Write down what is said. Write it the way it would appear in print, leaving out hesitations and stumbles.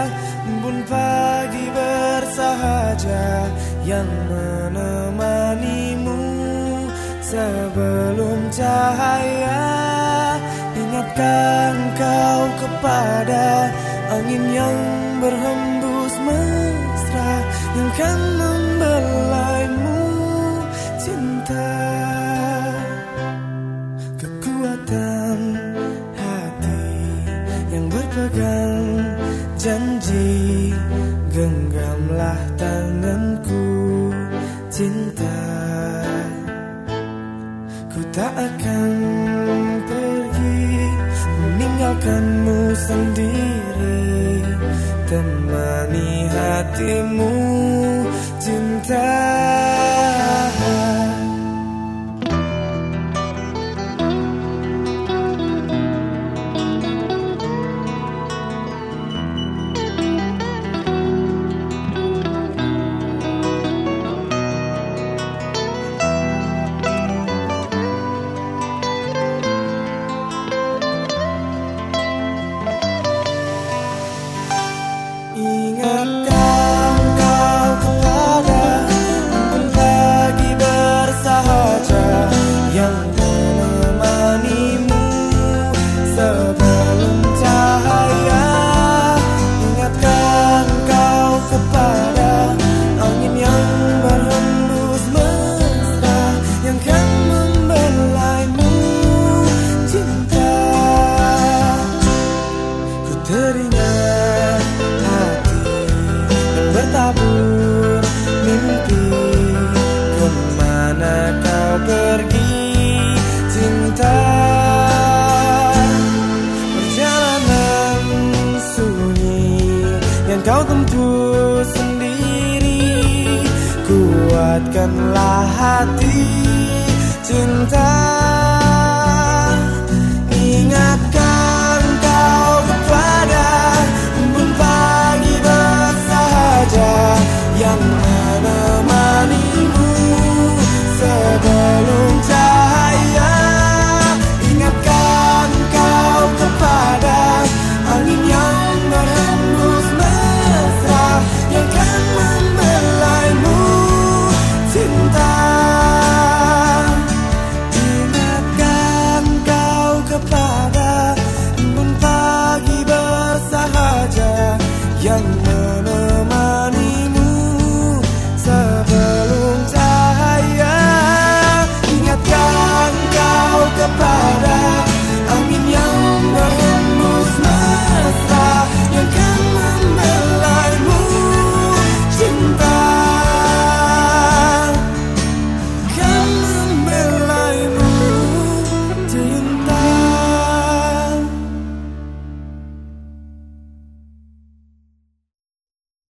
embun pagi bersahaja yang menemanimu sebelum cahaya. Ingatkan kau kepada angin yang berhembus mesra yang kan membelaimu cinta. Kekuatan hati yang berpegang janji, genggamlah tanganku cinta. Ku tak akan pergi meninggalkanmu sendiri, temani hatimu cinta. Ingatkan kau kepada embun pagi bersahaja yang menemanimu sebelum cahaya. Ingatkan kau kepada angin yang berhembus mesra yang kan membelaimu cinta. Ku teringat bertabur mimpi, kemana kau pergi cinta. Perjalanan sunyi yang kau tempuh sendiri, kuatkanlah hati cinta. Ingatkan